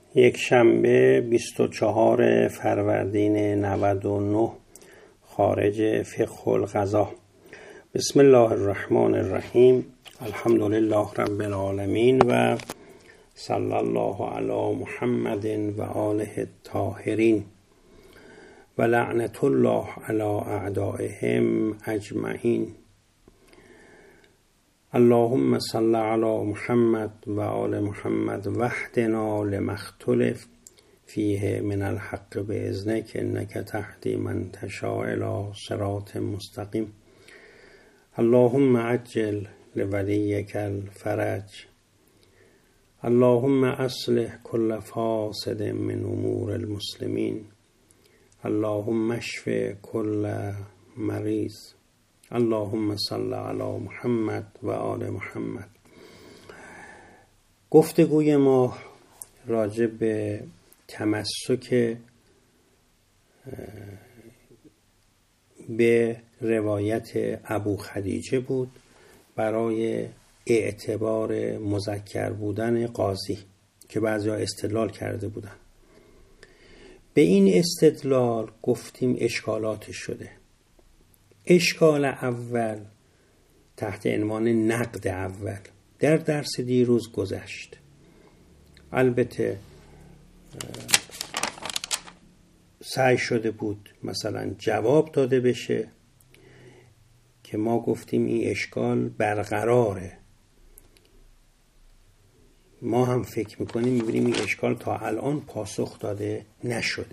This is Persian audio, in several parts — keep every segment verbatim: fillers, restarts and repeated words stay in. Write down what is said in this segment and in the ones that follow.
یک شنبه بیست و چهار فروردین نود و نه خارج فقه القضا. بسم الله الرحمن الرحیم. الحمدلله رب العالمین و صلی الله علی محمد و آله الطاهرین و لعنت الله علی اعدائهم اجمعین. اللهم صل علی محمد و آل محمد واهدنا لما اختلف فیه من الحق باذنک انک تهدی من تشاء الی صراط مستقیم. اللهم عجل لولیک الفرج. اللهم اصلح كل فاسد من امور المسلمین. اللهم اشف كل مریض. اللهم صل علی محمد و آل محمد. گفتگوی ما راجع به تمسک به روایت ابو خدیجه بود برای اعتبار مذکر بودن قاضی که بعضیا استدلال کرده بودن. به این استدلال گفتیم اشکالاتش شده. اشکال اول تحت عنوان نقد اول در درس دیروز گذشت. البته سعی شده بود مثلا جواب داده بشه که ما گفتیم این اشکال برقراره. ما هم فکر میکنیم میبینیم این اشکال تا الان پاسخ داده نشده.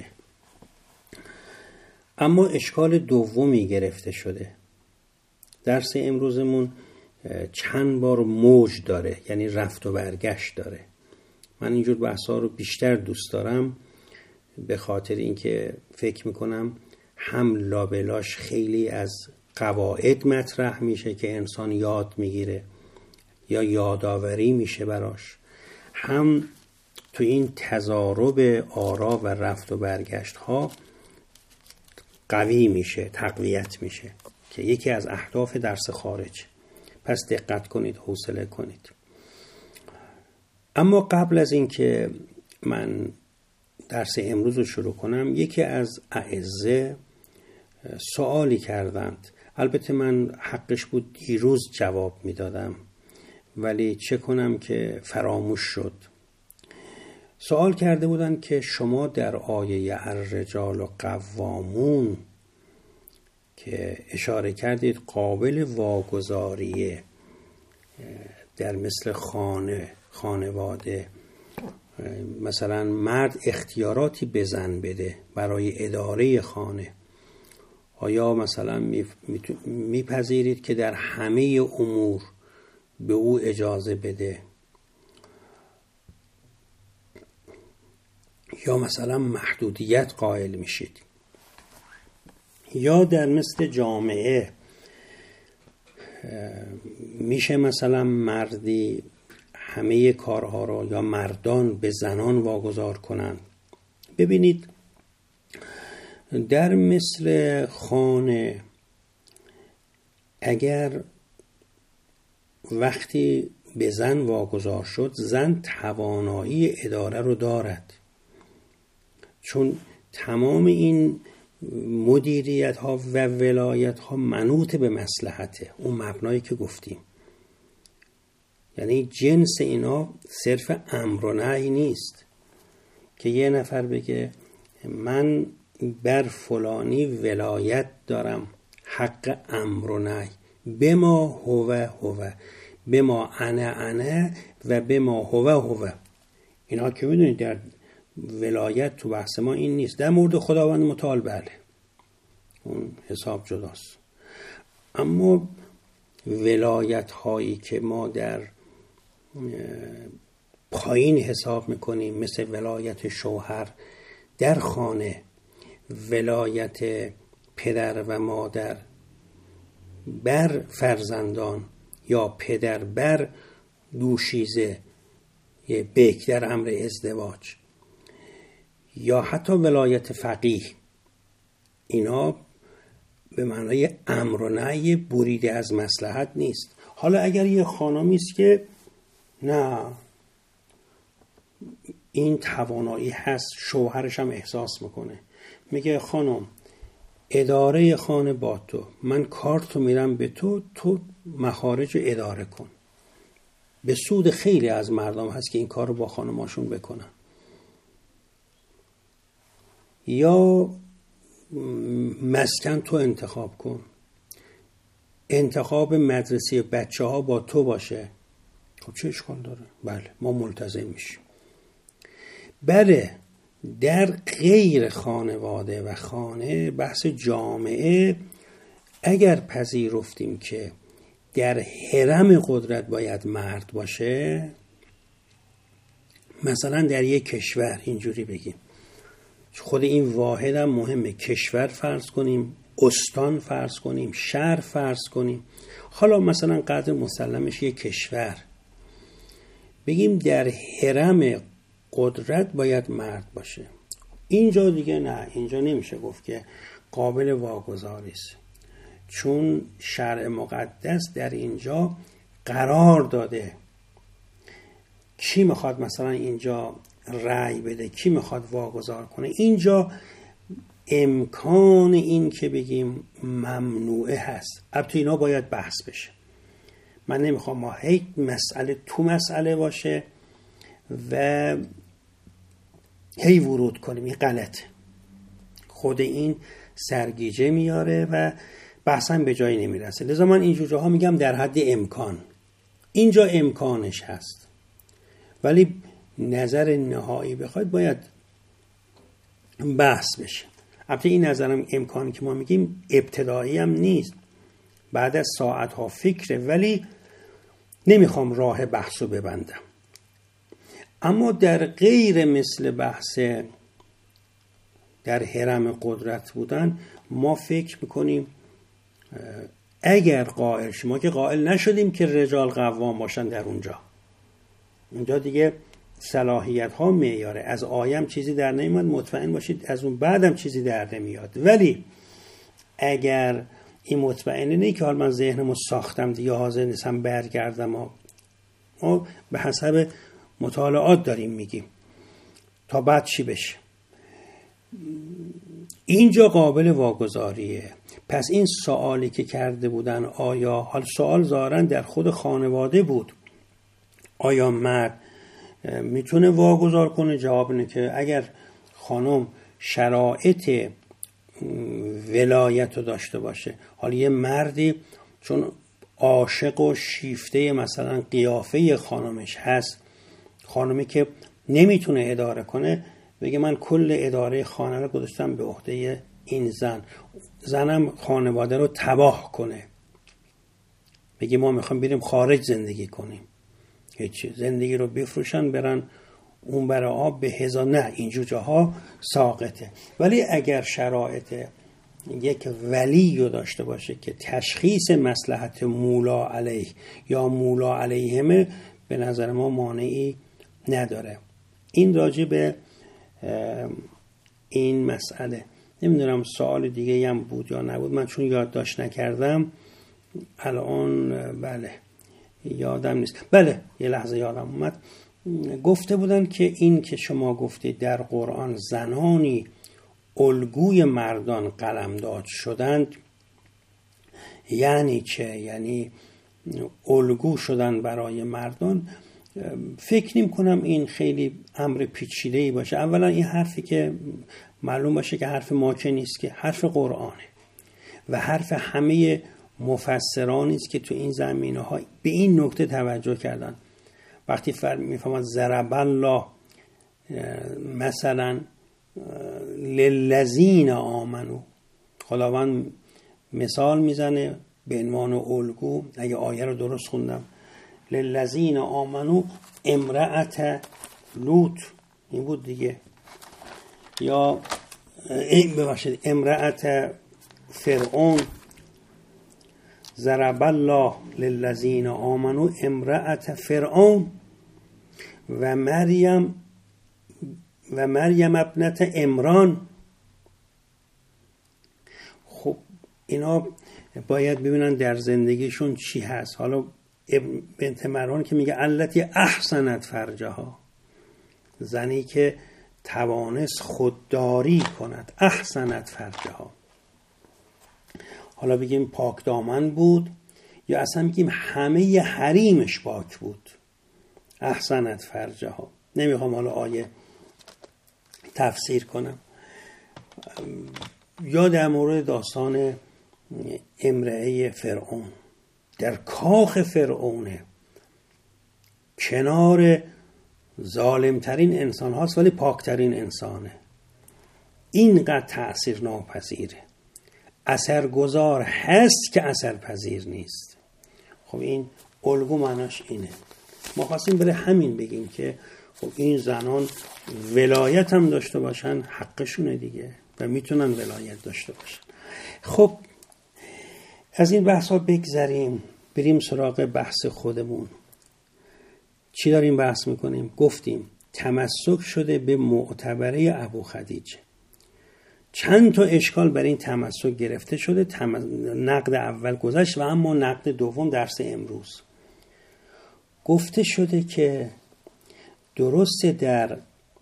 اما اشکال دومی گرفته شده. درس امروزمون چند بار موج داره، یعنی رفت و برگشت داره. من اینجور بحثا رو بیشتر دوست دارم به خاطر اینکه فکر میکنم هم لابلاش خیلی از قواعد مطرح میشه که انسان یاد میگیره یا یادآوری میشه براش، هم تو این تضارب آرا و رفت و برگشت ها قوی میشه، تقویت میشه که یکی از اهداف درس خارج. پس دقت کنید، حوصله کنید. اما قبل از اینکه من درس امروز رو شروع کنم، یکی از اعزه سوالی کردند. البته من حقش بود دیروز جواب میدادم، ولی چه کنم که فراموش شد. سوال کرده بودن که شما در آیه الرجال و قوامون که اشاره کردید قابل واگذاریه در مثل خانه، خانواده، مثلا مرد اختیاراتی به زن بده برای اداره خانه، آیا مثلا میپذیرید که در همه امور به او اجازه بده، یا مثلا محدودیت قائل میشید، یا در مثل جامعه میشه مثلا مردی همه کارها را یا مردان به زنان واگذار کنند. ببینید در مثل خانه اگر وقتی به زن واگذار شد، زن توانایی اداره رو دارد، چون تمام این مدیریت ها و ولایت ها منوط به مصلحته، اون مبنایی که گفتیم. یعنی جنس اینا صرف امر و نهی نیست که یه نفر بگه من بر فلانی ولایت دارم، حق امر و نهی، بما هو هو، بما انا انا و بما هو هو. اینا که میدونید در ولایت تو بحث ما این نیست. در مورد خداوند متعال بله، اون حساب جداست. اما ولایت هایی که ما در پایین حساب میکنیم، مثل ولایت شوهر در خانه، ولایت پدر و مادر بر فرزندان، یا پدر بر دوشیزه یه بیک در امر ازدواج، یا حتی ولایت فقیه، اینا به معنای امر و نهی بریده از مصلحت نیست. حالا اگر یه خانمی است که نه این توانایی هست، شوهرش هم احساس میکنه، میگه خانم اداره خانه با تو، من کارتو میرم به تو، تو مخارج اداره کن. به سود خیلی از مردم هست که این کار رو با خانماشون بکنن. یا مسکن تو انتخاب کن، انتخاب مدرسه بچه ها با تو باشه. خب چه اشکال داره؟ بله ما ملتزم میشیم. بله در غیر خانواده و خانه، بحث جامعه، اگر پذیرفتیم که در حرم قدرت باید مرد باشه، مثلا در یک کشور اینجوری بگیم، خود این واحد هم مهمه، کشور فرض کنیم، استان فرض کنیم، شهر فرض کنیم، حالا مثلا قدر مسلمش یک کشور، بگیم در حرم قدرت باید مرد باشه. اینجا دیگه نه، اینجا نمیشه گفت که قابل واگذاری است، چون شرع مقدس در اینجا قرار داده کی میخواد مثلا اینجا رأی بده، کی میخواد واگذار کنه. اینجا امکان این که بگیم ممنوعه هست. البته اینا باید بحث بشه، من نمیخوام ما هی مسئله تو مسئله باشه و هی ورود کنیم، این غلطه، خود این سرگیجه میاره و بحثا به جایی نمیرسه. لذا من اینجور جاها میگم در حد امکان، اینجا امکانش هست، ولی نظر نهایی بخواید باید بحث بشه. البته این نظرم امکانی که ما میگیم ابتدایی هم نیست، بعد از ساعتها فکره، ولی نمیخوام راه بحثو ببندم. اما در غیر مثل بحث در حرم قدرت بودن، ما فکر میکنیم اگر قائل شما که قائل نشدیم که رجال قوام باشن در اونجا، اونجا دیگه صلاحیت ها معیاره، از آیم چیزی در نمیاد، مطمئن باشید از اون بعدم چیزی در نمیاد. ولی اگر این مطمئنه نه که حال من ذهنمو ساختم دیگه حاضر نیستم برگردم، ما, ما به حسب مطالعات داریم میگیم تا بعد چی بشه، اینجا قابل واگذاریه. پس این سوالی که کرده بودن، آیا حال سوال ظاهرا در خود خانواده بود، آیا مرد میتونه واگذار کنه؟ جواب اینه که اگر خانم شرایط ولایت رو داشته باشه، حالا یه مردی چون عاشق و شیفته مثلا قیافه خانمش هست، خانمی که نمیتونه اداره کنه، بگه من کل اداره خانه رو گذاشتم به عهده این زن، زنم خانواده رو تباه کنه، بگه ما میخوایم بریم خارج زندگی کنیم، هیچی، زندگی رو بفروشن برن اون برای آب به هزار، نه اینجور جاها ساقطه. ولی اگر شرایط یک ولی رو داشته باشه که تشخیص مصلحت مولا علیه یا مولا علیهمه، به نظر ما مانعی نداره. این راجع به این مسئله. نمیدونم سوال دیگه هم بود یا نبود، من چون یادداشت نکردم الان، بله یادم نیست، بله یه لحظه یادم اومد، گفته بودن که این که شما گفتید در قرآن زنانی الگوی مردان قلمداد شدند، یعنی چه؟ یعنی الگو شدن برای مردان. فکر نمی کنم این خیلی امر پیچیده‌ای باشه. اولا این حرفی که معلوم باشه که حرف ما که نیست، که حرف قرآنه و حرف همه مفسرانی است که تو این زمینه ها به این نکته توجه کردن. وقتی میفهمد ضرب الله مثلا للذین آمنو، خداوند مثال میزنه به عنوان الگو، اگه آیه رو درست خوندم، للذین آمنو امرأت لوط، این بود دیگه، یا این ببخشید امرأت فرعون، ضرب الله للذین آمنو امرأت فرعون و مریم و مریم ابنت عمران. خب اینا باید ببینن در زندگیشون چی هست. حالا بنت مروان که میگه التی احسنت فرجها، زنی که توانست خودداری کند. احسنت فرجها. حالا بگیم پاک دامن بود یا اصلا بگیم همه حریمش پاک بود. احسنت فرجها. نمیخوام حالا آیه تفسیر کنم. یا در مورد داستان امرأه فرعون، در کاخ فرعونه، کنار ظالمترین انسان هاست ولی پاکترین انسانه. اینقدر تأثیر ناپذیره، اثرگذار هست که اثرپذیر نیست. خب این الگو معناش اینه. ما خواستیم برای همین بگیم که خب این زنان ولایت هم داشته باشن، حقشونه دیگه و میتونن ولایت داشته باشن. خب از این بحث ها بگذریم، بریم سراغ بحث خودمون. چی داریم بحث میکنیم؟ گفتیم تمسک شده به معتبره ابو خدیجه. چند تا اشکال برای این تمسک گرفته شده. تم... نقد اول گذشت و اما نقد دوم درس امروز. گفته شده که درسته در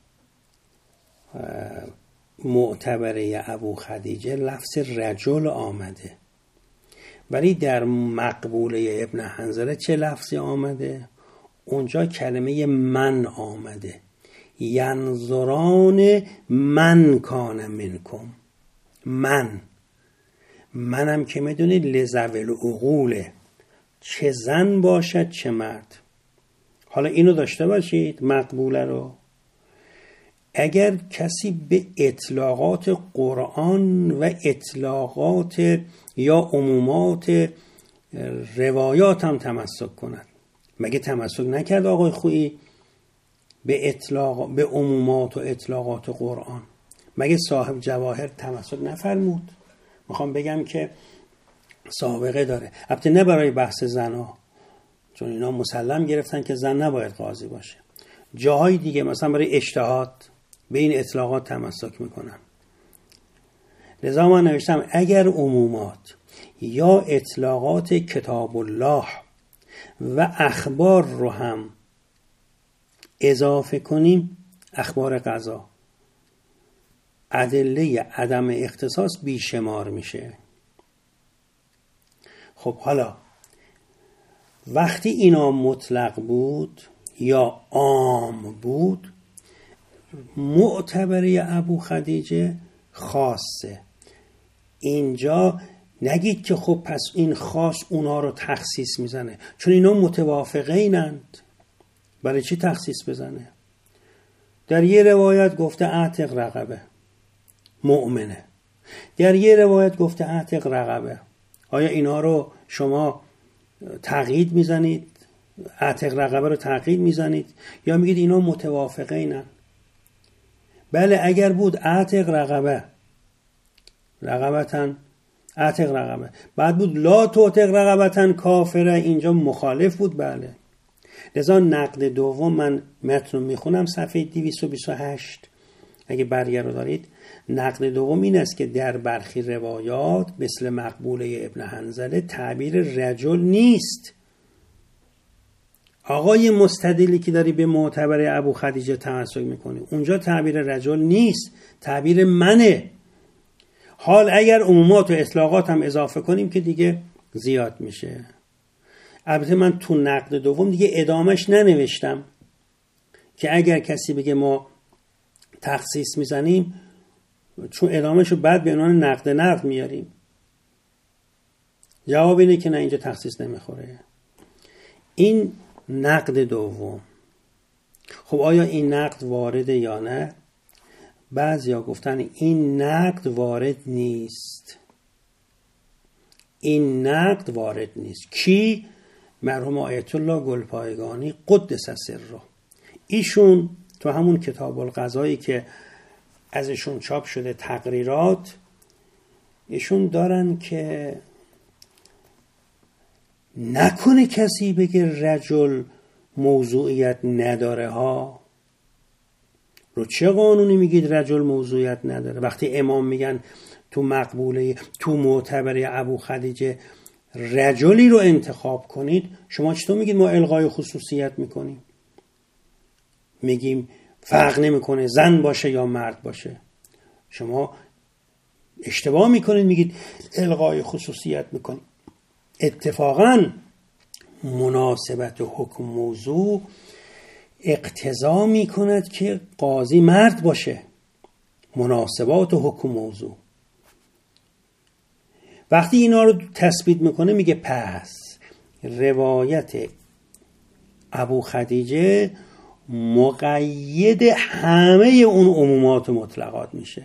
معتبره ابو خدیجه لفظ رجل آمده، ولی در مقبوله ابن حنظله چه لفظی آمده؟ اونجا کلمه من آمده. ینظران من کان منکم. من منم که میدونید لذوil عقوله، چه زن باشد چه مرد. حالا اینو داشته باشید مقبوله رو. اگر کسی به اطلاقات قرآن و اطلاقات یا عمومات روایات هم تمسک کند، مگه تمسک نکرد آقای خویی به اطلاق به عمومات و اطلاقات قرآن؟ مگه صاحب جواهر تمسک نفرمود؟ میخوام بگم که سابقه داره. البته نه برای بحث زنا، چون اینا مسلم گرفتن که زن نباید قاضی باشه. جاهای دیگه مثلا برای اجتهاد به این اطلاقات تمسک میکنن. لذا من نوشتم اگر عمومات یا اطلاقات کتاب الله و اخبار رو هم اضافه کنیم، اخبار قضا، ادله عدم اختصاص بیشمار میشه. خب حالا وقتی اینا مطلق بود یا عام بود، معتبره ابو خدیجه خاصه. اینجا نگید که خب پس این خاص اونا رو تخصیص میزنه، چون اینا متوافقینند. برای چی تخصیص بزنه؟ در یه روایت گفته اعتق رقبه، مؤمنه. در یه روایت گفته اعتق رقبه. آیا اینا رو شما تقیید میزنید؟ اعتق رقبه رو تقیید میزنید یا میگید اینا متوافقینند؟ بله اگر بود اعتق رقبه رقبتن اعتق رقبه، بعد بود لا تعتق رقبتن کافره، اینجا مخالف بود. بله. لذا نقد دوم من متن رو میخونم صفحه دویست و بیست و هشت اگه برگه رو دارید. نقد دوم این است که در برخی روایات مثل مقبوله ابن حنظله تعبیر رجل نیست. آقای مستدلی که داری به معتبره ابو خدیجه تمسک میکنی، اونجا تعبیر رجل نیست، تعبیر منه. حال اگر عمومات و اطلاقات هم اضافه کنیم که دیگه زیاد میشه. البته من تو نقد دوم دیگه ادامش ننوشتم که اگر کسی بگه ما تخصیص میزنیم، چون ادامهشو بعد به عنوان نقد نقد میاریم. جواب اینه که نه، اینجا تخصیص نمیخوره. این نقد دوم. خب آیا این نقد وارده یا نه؟ بعضیا گفتن این نقد وارد نیست. این نقد وارد نیست. کی؟ مرحوم آیت الله گلپایگانی قدس سره. ایشون تو همون کتاب القضایی که ازشون چاپ شده تقریرات، ایشون دارن که نکنه کسی بگه رجل موضوعیت نداره ها. رو چه قانونی میگید رجل موضوعیت نداره؟ وقتی امام میگن تو مقبوله تو معتبره ابو خدیجه رجلی رو انتخاب کنید، شما چطور میگید ما الغای خصوصیت میکنیم؟ میگیم فرق نمیکنه زن باشه یا مرد باشه. شما اشتباه میکنید میگید الغای خصوصیت میکنید. اتفاقا مناسبت و حکم موضوع اقتضا میکند که قاضی مرد باشه. مناسبات و حکم موضوع وقتی اینا رو تثبیت میکنه میگه پس روایت ابو خدیجه مقید همه اون عمومات و مطلقات میشه.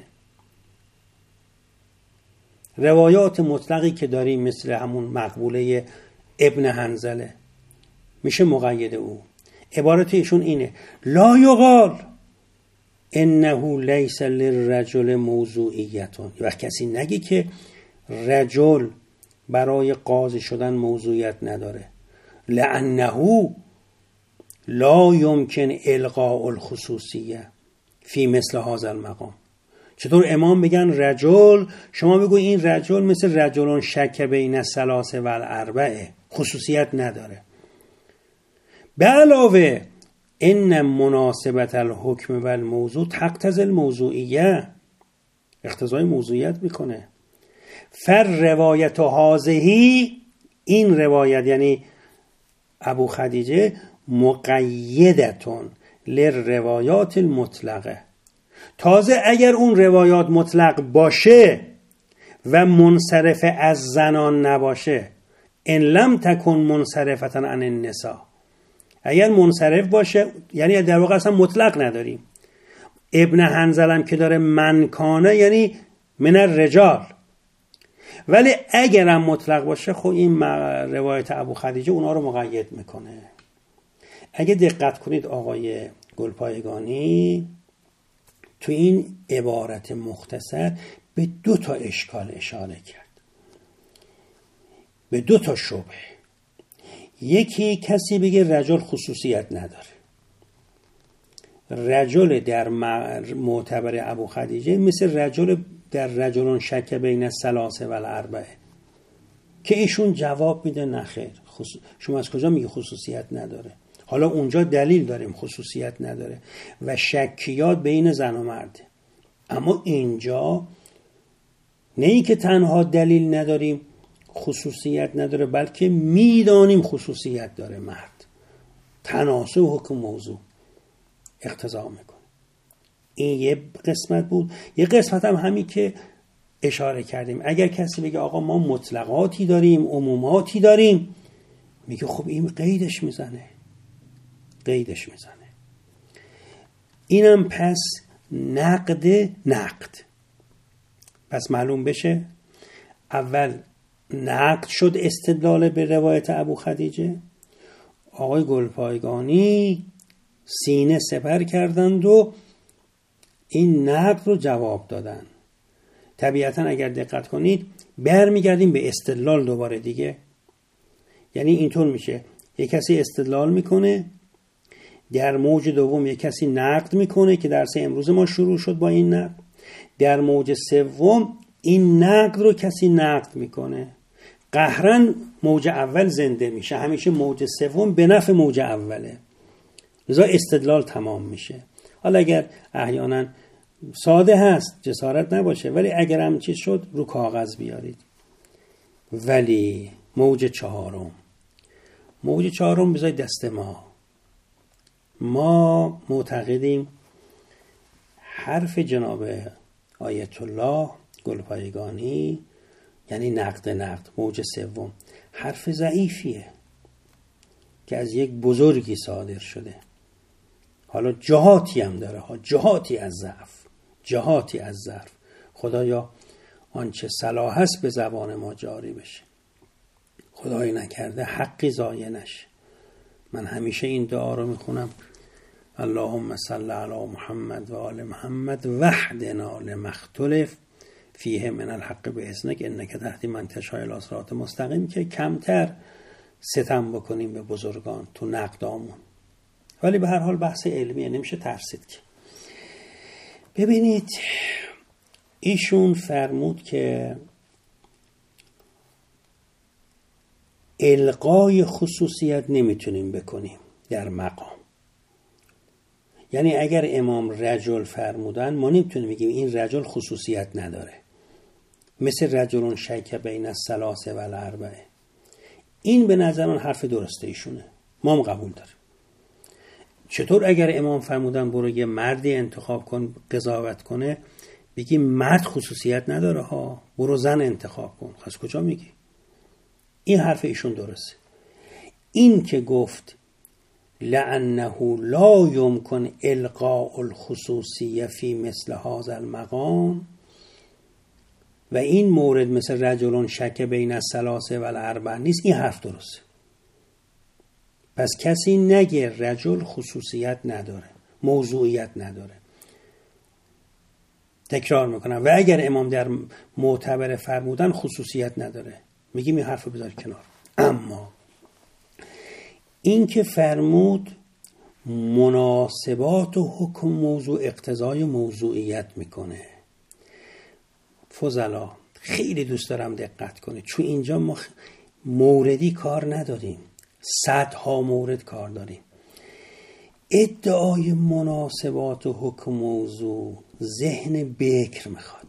روایات مطلقی که داریم مثل همون مقبوله ابن حنظله میشه مقید او. عبارت ایشون اینه لا یقال انه لیس للرجل موضوعیتون. وقت کسی نگی که رجل برای قاضی شدن موضوعیت نداره. لانه لا یمکن الغاء الخصوصیه فی مثل هذا المقام. چطور امام بگن رجل، شما بگو این رجل مثل رجلون شک بین الثلاثه و الاربعه، خصوصیت نداره. به علاوه ان مناسبت الحکم و الموضوع تقتضی الموضوعیه، اقتضای موضوعیت میکنه. فر روایت هذه، این روایت یعنی ابو خدیجه، مقیدتون للروایات المطلقه. تازه اگر اون روایات مطلق باشه و منصرف از زنان نباشه، ان لم تکن منصرفتا عن النساء، اگر منصرف باشه یعنی در واقع اصلا مطلق نداریم. ابن حنظلم که داره منکانه یعنی من الرجال، ولی اگرم مطلق باشه خب این روایت ابو خدیجه اونا رو مقید میکنه. اگه دقت کنید آقای گلپایگانی تو این عبارت مختصر به دو تا اشکال اشاره کرد، به دو تا شبهه. یکی کسی بگه رجل خصوصیت نداره. رجل در معتبر ابو خدیجه مثل رجل در رجلون شک بین الثلاثه و الاربعه، که ایشون جواب میده نخیر، خصوص... شما از کجا میگه خصوصیت نداره؟ حالا اونجا دلیل داریم خصوصیت نداره و شکیات بین زن و مرده، اما اینجا نه ای که تنها دلیل نداریم خصوصیت نداره، بلکه میدانیم خصوصیت داره مرد. تناسب حکم موضوع اقتضا میکنه. این یه قسمت بود. یه قسمت هم همین که اشاره کردیم، اگر کسی بگه آقا ما مطلقاتی داریم عموماتی داریم، میگه خب این قیدش میزنه قیدش میزنه اینم پس نقد نقد. پس معلوم بشه اول نقد شد استدلال به روایت ابو خدیجه، آقای گلپایگانی سینه سپر کردند و این نقد رو جواب دادن. طبیعتا اگر دقت کنید برمیگردیم به استدلال دوباره دیگه. یعنی اینطور میشه یک کسی استدلال میکنه، در موج دوم یک کسی نقد میکنه که درس امروز ما شروع شد با این نقد، در موج سوم این نقد رو کسی نقد میکنه، قهرن موج اول زنده میشه. همیشه موج سوم به نفع موج اوله، لذا استدلال تمام میشه. حالا اگر احیانا ساده هست جسارت نباشه، ولی اگر هم چیز شد رو کاغذ بیارید. ولی موج چهارم موج چهارم بذارید دست ما. ما معتقدیم حرف جناب آیت الله گلپایگانی یعنی نقد نقد موج سوم حرف ضعیفیه که از یک بزرگی صادر شده. حالا جهاتی هم داره ها، جهاتی از ضعف، جهاتی از ضعف. خدایا آنچه صلاح است به زبان ما جاری بشه، خدای نکرده حقی ضایع نشه. من همیشه این دعا رو میخونم: اللهم صل علی محمد و آل محمد وحدنا لما اختلف فیه من الحق باذنک انک تهدی من تشاء الی صراط مستقیم، که کمتر ستم بکنیم به بزرگان تو نقدامون. ولی به هر حال بحث علمیه، نمیشه ترسید که. ببینید ایشون فرمود که الغای خصوصیت نمیتونیم بکنیم در مقام. یعنی اگر امام رجل فرمودن ما نمیتونیم بگیم این رجل خصوصیت نداره، مثل رجلون شک بین الثلاثه و الاربعه. این به نظر من حرف درسته ایشونه، ما هم قبول داریم. چطور اگر امام فرمودن برو یه مردی انتخاب کن قضاوت کنه بگی مرد خصوصیت نداره ها، برو زن انتخاب کن، از کجا میگی؟ این حرف ایشون درسته. این که گفت لأنه لا يمكن القاء الخصوصیه فی مثل هذا المقام، و این مورد مثل رجلون شک بین الثلاثه و الاربعه نیست، این حرف درسته. پس کسی نگه رجل خصوصیت نداره، موضوعیت نداره. تکرار میکنم، و اگر امام در معتبر فرمودن خصوصیت نداره، میگیم این حرف رو بذار کنار. اما این که فرمود مناسبات و حکم موضوع اقتضای موضوعیت میکنه، فضلا خیلی دوست دارم دقت کنید، چون اینجا ما موردی کار نداریم، صدها مورد کار داریم. ادعای مناسبات و حکم موضوع ذهن بکر میخواد.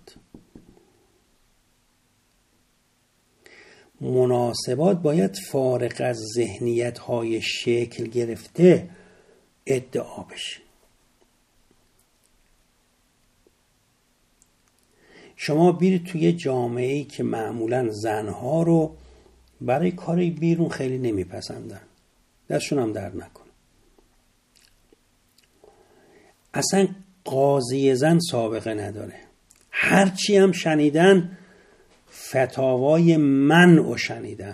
مناسبات باید فارغ از ذهنیت های شکل گرفته ادعا بشه. شما بیرید توی جامعه‌ای که معمولاً زنها رو برای کاری بیرون خیلی نمیپسندن، دستشون هم درد نکنه. اصلا قاضی زن سابقه نداره، هرچی هم شنیدن فتاوای منع شنیدن.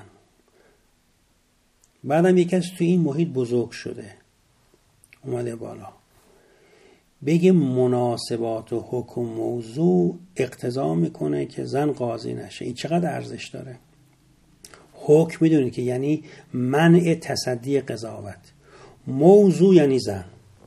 بعدم یکی از توی این محیط بزرگ شده اومده بالا بگه مناسبات و حکم موضوع اقتضا میکنه که زن قاضی نشه. این چقدر ارزش داره. حکم میدونید که یعنی منع تصدی قضاوت، موضوع یعنی زن.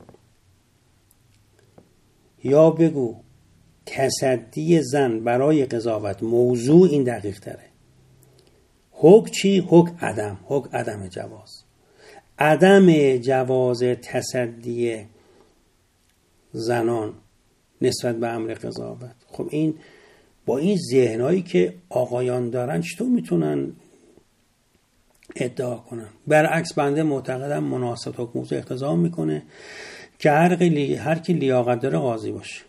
یا بگو تصدی زن برای قضاوت موضوع، این دقیق تره. حکم چی؟ حکم عدم، حکم عدم جواز، عدم جواز تصدی زنان نسبت به امر قضاوت. خب این با این ذهنایی که آقایان دارن چطور میتونن ادعا کنن؟ برعکس بنده معتقدم مناسبات حکم موضوع اقتضا میکنه که هر کی هر کی لیاقت داره قاضی باشه.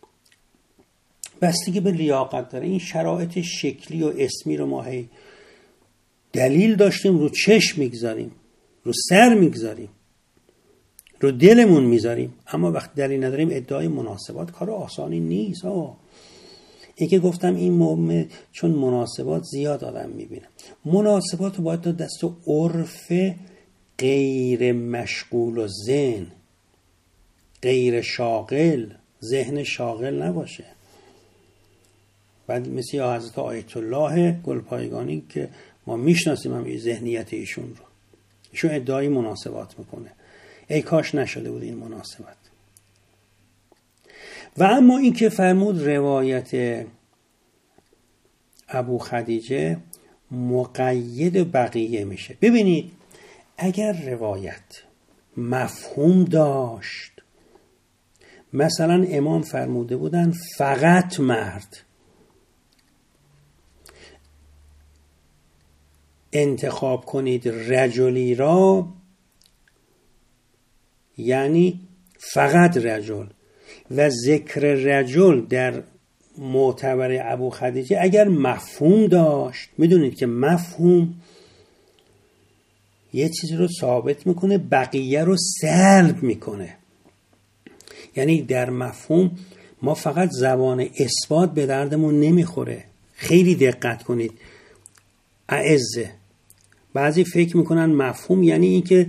بستگی به لیاقت داره. این شرایط شکلی و اسمی رو ما هی دلیل داشتیم رو چشم میگذاریم، رو سر میگذاریم، رو دلمون میذاریم، اما وقتی دلیل نداریم ادعای مناسبات کار آسانی نیست. آه. این که گفتم این مومه چون مناسبات زیاد آدم میبینم، مناسبات رو باید تا دست و عرف غیر مشغول و ذهن، غیر شاغل، ذهن شاغل نباشه. بعد مثل حضرت آیت الله گلپایگانی که ما میشناسیم هم این ذهنیت ایشون رو، ایشون ادعای مناسبات میکنه. ای کاش نشده بود این مناسبت. و اما این که فرمود روایت ابو خدیجه مقید بقیه میشه. ببینید اگر روایت مفهوم داشت، مثلا امام فرموده بودن فقط مرد انتخاب کنید رجلی را، یعنی فقط رجل، و ذکر رجل در معتبر ابو خدیجه اگر مفهوم داشت، میدونید که مفهوم یه چیزی رو ثابت میکنه بقیه رو سلب میکنه. یعنی در مفهوم ما فقط زبان اثبات به دردمون نمیخوره. خیلی دقت کنید اعزه، بعضی فکر میکنن مفهوم یعنی این که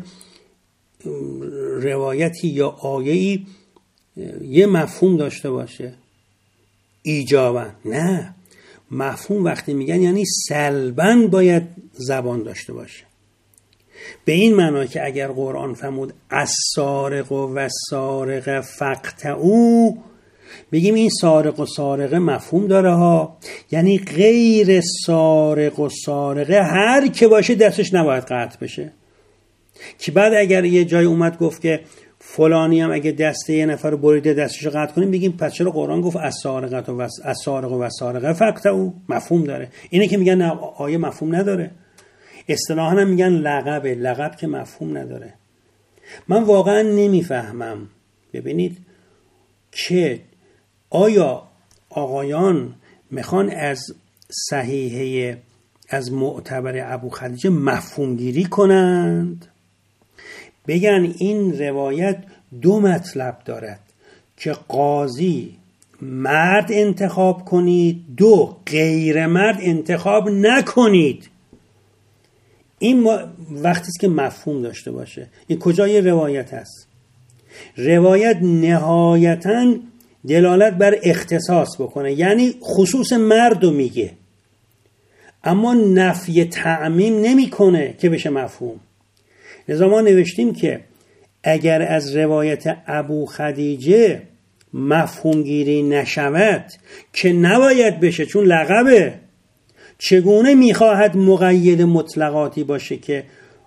روایتی یا آیه‌ای یه مفهوم داشته باشه ایجابا. نه، مفهوم وقتی میگن یعنی سلباً باید زبان داشته باشه. به این معنی که اگر قرآن فرمود السارق و السارقه فاقطعوا، بگیم این سارق و سارقه مفهوم داره ها، یعنی غیر سارق و سارقه هر که باشه دستش نباید قطع بشه. که بعد اگر یه جای اومد گفت که فلانی هم اگه دسته یه نفر رو بریده دستشو قطع کنیم بگیم پس چرا قرآن گفت السارقة و السارق و السارقة فاقطعوا؟ مفهوم داره. اینه که میگن آیه مفهوم نداره. اصطلاحاً هم میگن لقبه، لقب که مفهوم نداره. من واقعا نمیفهمم. ببینید که آیا آقایان میخوان از صحیحه از معتبر ابو خدیجه مفهوم گیری کنند، بگن این روایت دو مطلب دارد که قاضی مرد انتخاب کنید، دو غیر مرد انتخاب نکنید. این ما وقتی است که مفهوم داشته باشه. این کجای روایت هست؟ روایت نهایتاً دلالت بر اختصاص بکنه، یعنی خصوص مرد رو میگه، اما نفی تعمیم نمیکنه که بشه مفهوم. لذا ما نوشتیم که اگر از روایت ابو خدیجه مفهوم گیری نشود که نباید بشه چون لقبه، چگونه میخواهد مقید مطلقاتی باشه که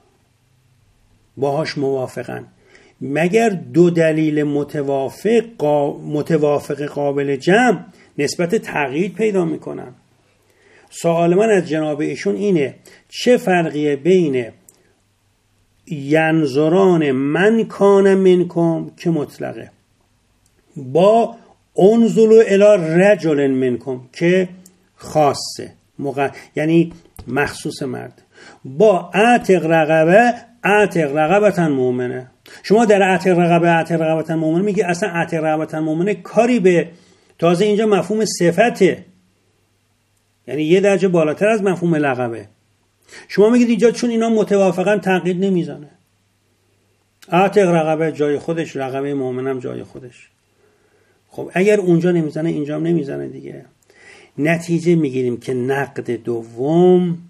باهاش موافقن؟ مگر دو دلیل متوافق قا... متوافق قابل جمع نسبت تقیید پیدا میکنن. سوال من از جناب ایشون اینه چه فرقیه بین ینظران من کان منکم که مطلقه با انزلوا الی رجل منکم که خاصه مق... یعنی مخصوص مرد، با اعتق رقبه اعتق رقبتن مؤمنه. شما در اعتق رقبه اعتق رقبتن مؤمنه میگه اصلا اعتق رقبتن مؤمنه کاری به تازه اینجا مفهوم صفته، یعنی یه درجه بالاتر از مفهوم لقبه. شما میگید اینجا چون اینا متوافقا تقیید نمیزنه، اعتق رقبه جای خودش، رقبه مؤمنم جای خودش. خب اگر اونجا نمیزنه اینجا هم نمیزنه دیگه. نتیجه میگیریم که نقد دوم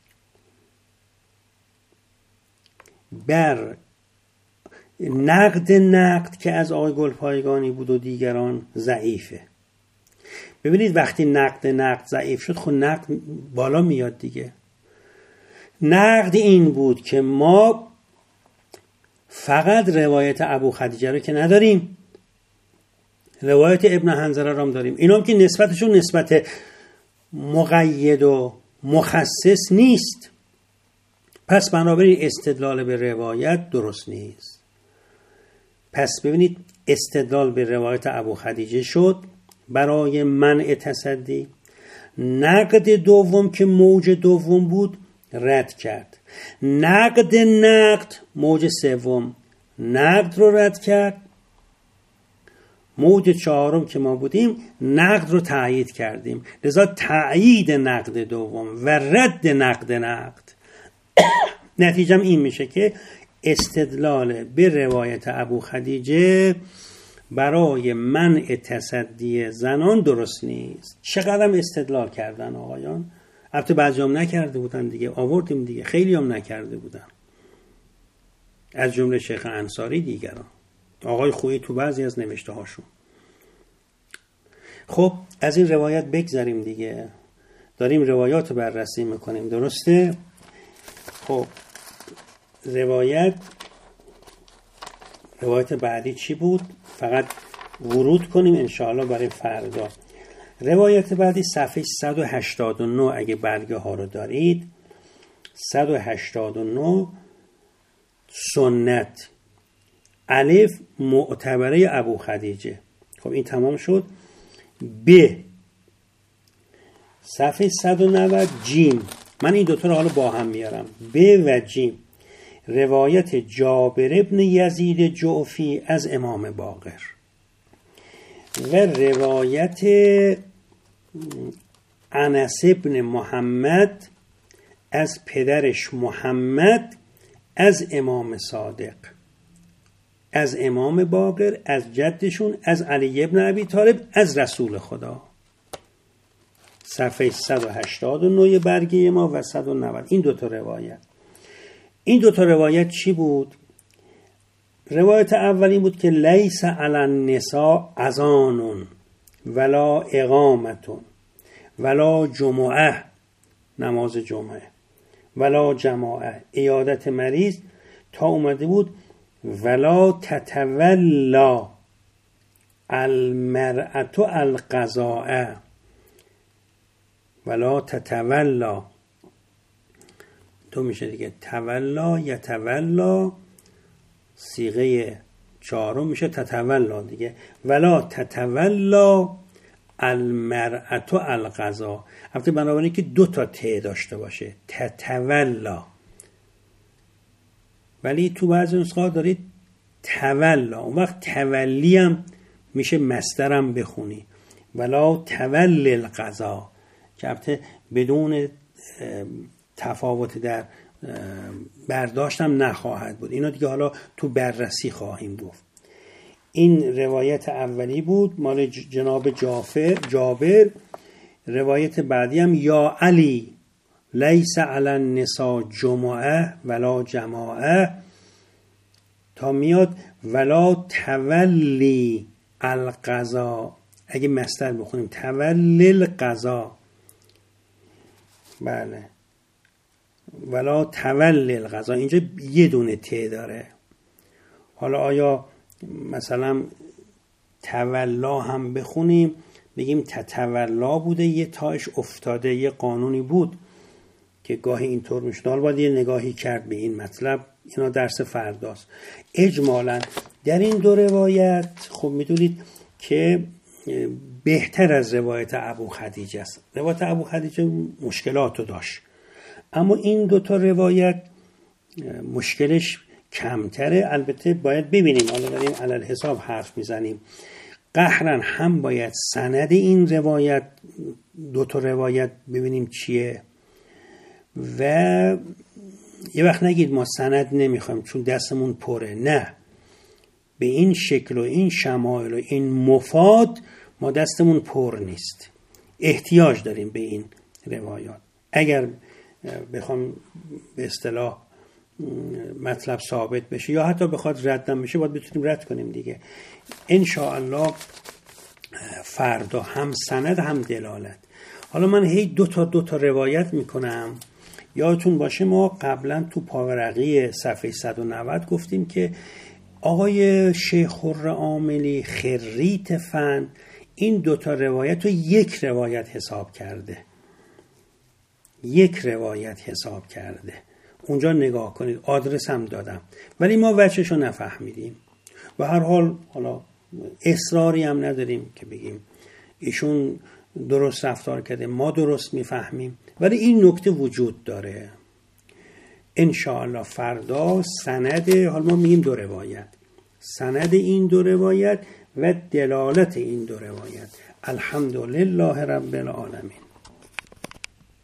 بر نقد نقد که از آقای گلپایگانی بود و دیگران ضعیفه. ببینید وقتی نقد نقد ضعیف شد خب نقد بالا میاد دیگه. نقد این بود که ما فقط روایت ابو خدیجه رو که نداریم، روایت ابن حنظله رو هم داریم، اینا هم که نسبتشون نسبت مقید و مخصص نیست، پس بنابراین استدلال به روایت درست نیست. پس ببینید استدلال به روایت ابو خدیجه شد برای منع تصدی. نقد دوم که موج دوم بود رد کرد. نقد نقد موج سوم نقد رو رد کرد. موج چهارم که ما بودیم نقد رو تأیید کردیم. لذا تأیید نقد دوم و رد نقد نقد نتیجم این میشه که استدلال به روایت ابو خدیجه برای منع تصدی زنان درست نیست. چقدر استدلال کردن آقایان؟ البته بعضی هم نکرده بودن دیگه، آوردیم دیگه، خیلی هم نکرده بودن، از جمله شیخ انصاری دیگران، آقای خویی تو بعضی از نوشته هاشون. خب از این روایت بگذاریم دیگه، داریم روایات رو بررسی میکنیم، درسته؟ خب روایت روایت بعدی چی بود؟ فقط ورود کنیم انشاءالله برای فردا. روایت بعدی صفحه صد و هشتاد و نه اگه برگه ها رو دارید، صد و هشتاد و نه سنت الف معتبره ابو خدیجه. خب این تمام شد. ب صفحه صد و نود جیم، من این دوتا رو حالا با هم میارم، ب و جیم، روایت جابر ابن یزید جعفی از امام باقر و روایت انس ابن محمد از پدرش محمد از امام صادق، از امام باقر، از جدشون، از علی ابن ابی طالب، از رسول خدا. صفحه صد و هشتاد و نه برگه ما و صد و نود. این دوتا روایت این دوتا روایت چی بود؟ روایت اولی بود که لیس علی النساء اذان ولا اقامتون ولا جمعه، نماز جمعه، ولا جماعه، عیادت مریض، تا اومده بود ولا تتولا المرأة القضاء، ولا تتولا تو میشه دیگه، تولا یتولا صیغه چهارم میشه تتولا دیگه. ولا تتولا المرأة القضاء، البته بنابراین که دو تا ت داشته باشه، تتولا، ولی تو بعضی نسخه‌ها دارید تولا، اون وقت تولی هم میشه مصدرم بخونی، ولا تولی القضاء، که البته بدون تفاوت در برداشتم نخواهد بود. اینا دیگه حالا تو بررسی خواهیم گفت. این روایت اولی بود مال جناب جعفر جابر. روایت بعدی هم یا علی لیس علی النساء جمعه ولا جماعه، تا میاد ولا تولی القضاء، اگه مصدر بخونیم تولی القضاء، بله، ولا تولی القضاء، اینجا یه دونه ت داره. حالا آیا مثلا تولا هم بخونیم بگیم تتولا بوده، یه تاش افتاده، یه قانونی بود که گاهی اینطور میشه. حالا باید یه نگاهی کرد به این مطلب، اینا درس فرداست. اجمالا در این دو روایت خب میدونید که بهتر از روایت ابو خدیجه است. روایت ابو خدیجه مشکلاتو داشت، اما این دوتا روایت مشکلش کمتره. البته باید ببینیم، حالا داریم علل حساب حرف میزنیم، قهرن هم باید سند این روایت، دوتا روایت ببینیم چیه، و یه وقت نگید ما سند نمیخوایم چون دستمون پره، نه، به این شکل و این شمایل و این مفاد ما دستمون پر نیست، احتیاج داریم به این روایات. اگر بخوام به اصطلاح مطلب ثابت بشه یا حتی بخواد ردم بشه، باید بتونیم رد کنیم دیگه. ان شاء الله فردا هم سند هم دلالت. حالا من هی دو تا دو تا روایت میکنم. یادتون باشه ما قبلا تو پاورقی صفحه صد و نود گفتیم که آقای شیخ خرعاملی خریت فن این دو تا روایت رو یک روایت حساب کرده، یک روایت حساب کرده. اونجا نگاه کنید، آدرس هم دادم، ولی ما وجهش رو نفهمیدیم. و هر حال حالا اصراری هم نداریم که بگیم ایشون درست رفتار کرده ما درست میفهمیم، ولی این نکته وجود داره. ان شاء الله فردا سند، حالا ما میگیم دو روایت، سند این دو روایت و دلالت این دو روایت. الحمدلله رب العالمین.